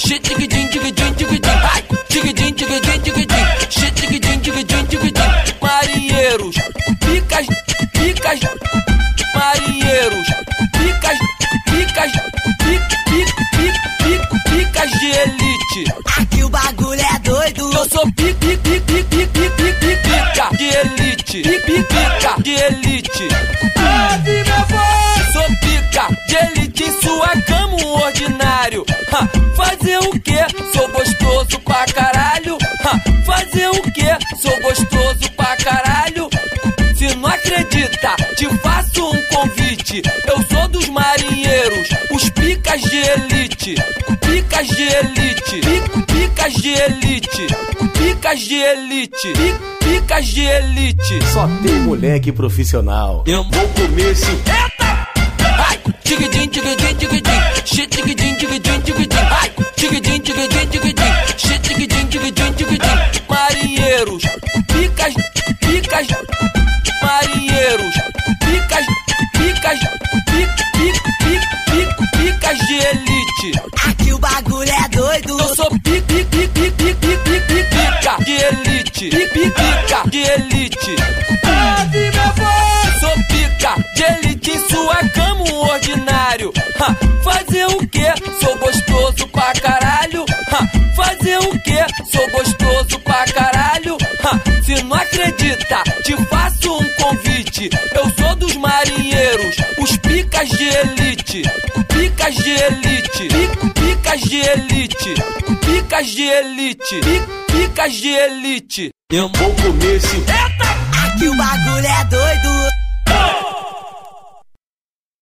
Chitigidin, tigidin, tigidin. Ai, tigidin, tigidin, tigidin. Chitigidin, tigidin, tigidin. Marinheiros, picas, picas. Marinheiros, picas, picas, picas de elite. Aqui o bagulho é doido. Eu sou pica de elite. Pica de elite. Sou pica de elite em sua cama, um ordinário. Fazer o quê? Sou gostoso pra caralho. Fazer o quê? Sou gostoso pra caralho. Se não acredita, te faço um convite. Eu sou dos marinheiros, os picas de elite. Picas de elite. Picas de elite. Picas de elite. Picas de elite. Só tem moleque profissional. Eu vou comer esse. Eita! Ai, tigidin, tigidin, tigidin. Chitigidin, tigidin, tigidin. Ai, tigidin, tigidin, tigidin. Chitigidin, tigidin, tigidin. Marinheiros, picas, picas. Marinheiros, picas, picas, picas de elite. Aqui o bagulho é doido. Eu sou pica de elite. Pica de elite. Sou pica de elite em sua cama, um ordinário. Fazer o quê? Sou gostoso pra caralho. Fazer o quê? Sou gostoso pra caralho. Se não acredita, te faço um convite. Eu sou dos marinheiros, os picas de elite. Picas de elite. Picas de elite. Picas de elite. Picas de elite. Eu vou comer esse. Eita! Aqui o bagulho é doido.